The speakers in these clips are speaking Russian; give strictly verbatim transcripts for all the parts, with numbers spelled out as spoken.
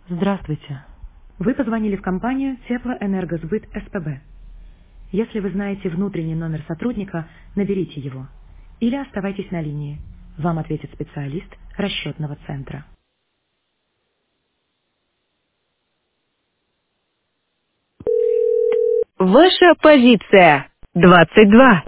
Здравствуйте. Вы позвонили в компанию Теплоэнергосбыт СПБ. Если вы знаете внутренний номер сотрудника, наберите его. Или оставайтесь на линии. Вам ответит специалист расчетного центра. Ваша позиция. двадцать два.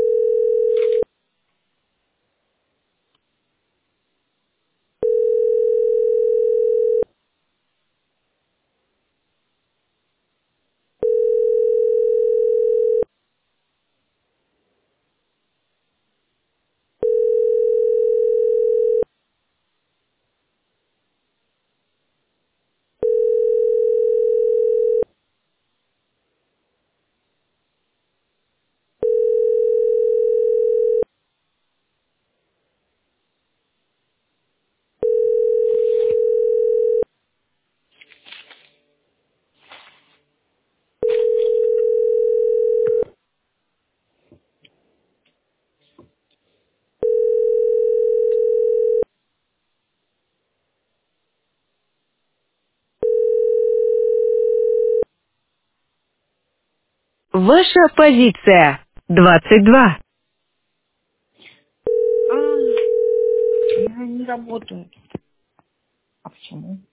Ваша позиция. двадцать два. А, я не работаю. А почему?